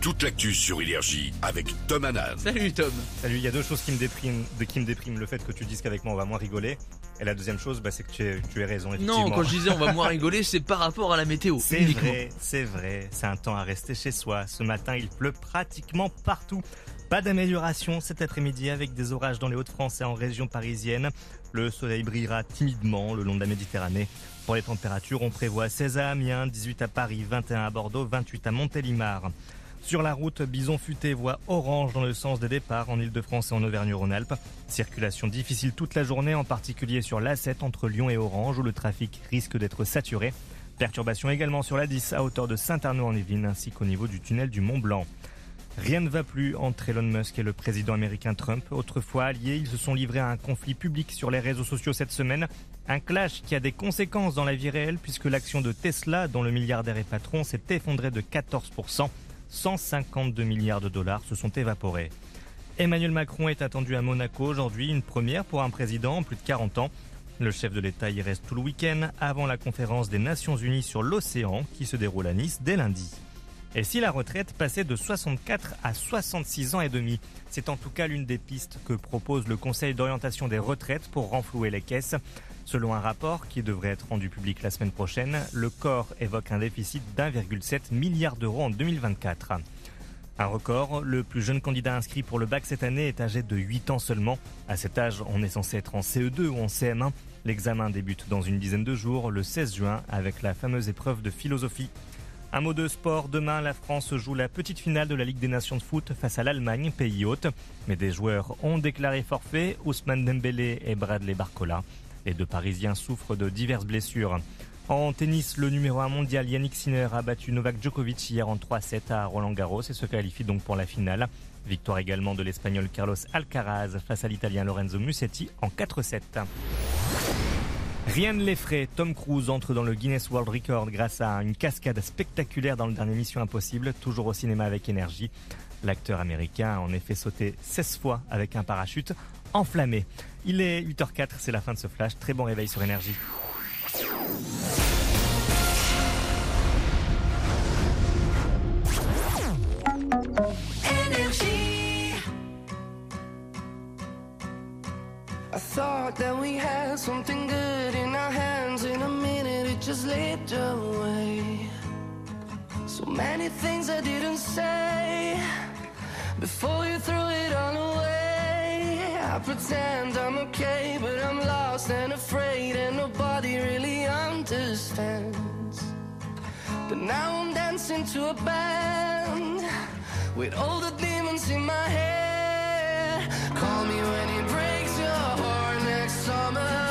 toute l'actu sur Énergie avec Tom Hanan. Salut Tom. Salut, il y a deux choses qui me dépriment. Le fait que tu dises qu'avec moi on va moins rigoler. Et la deuxième chose, c'est que tu aies raison, effectivement. Non, quand je disais on va moins rigoler, c'est par rapport à la météo. C'est vrai. C'est un temps à rester chez soi. Ce matin, il pleut pratiquement partout. Pas d'amélioration cet après-midi avec des orages dans les Hauts-de-France et en région parisienne. Le soleil brillera timidement le long de la Méditerranée. Pour les températures, on prévoit 16 à Amiens, 18 à Paris, 21 à Bordeaux, 28 à Montélimar. Sur la route, Bison Futé voie orange dans le sens des départs en Ile-de-France et en Auvergne-Rhône-Alpes. Circulation difficile toute la journée, en particulier sur l'A7 entre Lyon et Orange où le trafic risque d'être saturé. Perturbations également sur l'A10 à hauteur de Saint-Arnaud-en-Yvelines ainsi qu'au niveau du tunnel du Mont-Blanc. Rien ne va plus entre Elon Musk et le président américain Trump. Autrefois alliés, ils se sont livrés à un conflit public sur les réseaux sociaux cette semaine. Un clash qui a des conséquences dans la vie réelle puisque l'action de Tesla, dont le milliardaire est patron, s'est effondrée de 14%. 152 milliards de dollars se sont évaporés. Emmanuel Macron est attendu à Monaco aujourd'hui, une première pour un président en plus de 40 ans. Le chef de l'État y reste tout le week-end avant la conférence des Nations Unies sur l'océan qui se déroule à Nice dès lundi. Et si la retraite passait de 64 à 66 ans et demi, c'est en tout cas l'une des pistes que propose le Conseil d'orientation des retraites pour renflouer les caisses. Selon un rapport qui devrait être rendu public la semaine prochaine, le corps évoque un déficit d'1,7 milliard d'euros en 2024. Un record, le plus jeune candidat inscrit pour le bac cette année est âgé de 8 ans seulement. À cet âge, on est censé être en CE2 ou en CM1. L'examen débute dans une dizaine de jours, le 16 juin, avec la fameuse épreuve de philosophie. Un mot de sport, demain la France joue la petite finale de la Ligue des Nations de foot face à l'Allemagne, pays hôte. Mais des joueurs ont déclaré forfait, Ousmane Dembélé et Bradley Barcola. Les deux Parisiens souffrent de diverses blessures. En tennis, le numéro 1 mondial Yannick Sinner a battu Novak Djokovic hier en 3-7 à Roland-Garros et se qualifie donc pour la finale. Victoire également de l'Espagnol Carlos Alcaraz face à l'Italien Lorenzo Musetti en 4-7. Rien ne l'effraie, Tom Cruise entre dans le Guinness World Record grâce à une cascade spectaculaire dans le dernier Mission Impossible, toujours au cinéma avec Énergie. L'acteur américain a en effet sauté 16 fois avec un parachute enflammé. Il est 8h04, c'est la fin de ce flash. Très bon réveil sur Énergie. I thought that we had something good in our hands. In a minute it just slipped away. So many things I didn't say before you threw it all away. I pretend I'm okay, but I'm lost and afraid, and nobody really understands. But now I'm dancing to a band with all the demons in my head. Call me when it breaks your heart next summer.